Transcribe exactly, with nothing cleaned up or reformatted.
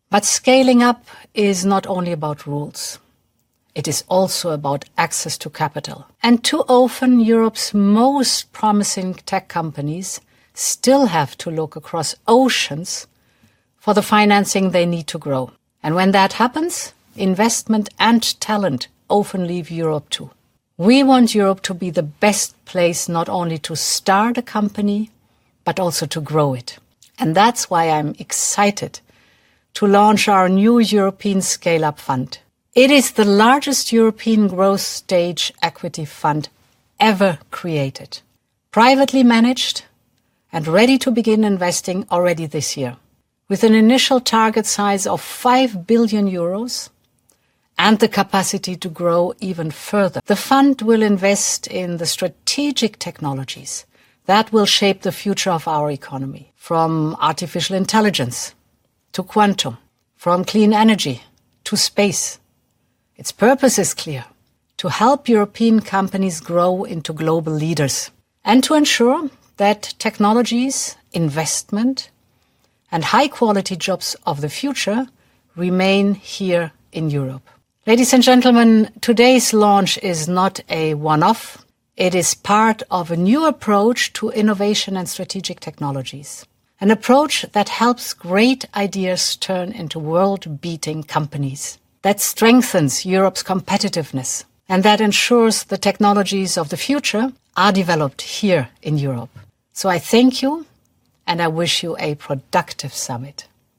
But scaling up is not only about rules. It is also about access to capital. And too often, Europe's most promising tech companies still have to look across oceans for the financing they need to grow. And when that happens, investment and talent often leave Europe too. We want Europe to be the best place not only to start a company, but also to grow it. And that's why I'm excited to launch our new European Scale-Up Fund. It is the largest European growth stage equity fund ever created, privately managed and ready to begin investing already this year, with an initial target size of five billion euros and the capacity to grow even further. The fund will invest in the strategic technologies that will shape the future of our economy, from artificial intelligence to quantum, from clean energy to space. Its purpose is clear: to help European companies grow into global leaders and to ensure that technologies, investment, and high-quality jobs of the future remain here in Europe. Ladies and gentlemen, today's launch is not a one-off. It is part of a new approach to innovation and strategic technologies, an approach that helps great ideas turn into world-beating companies, that strengthens Europe's competitiveness, and that ensures the technologies of the future are developed here in Europe. So I thank you, and I wish you a productive summit.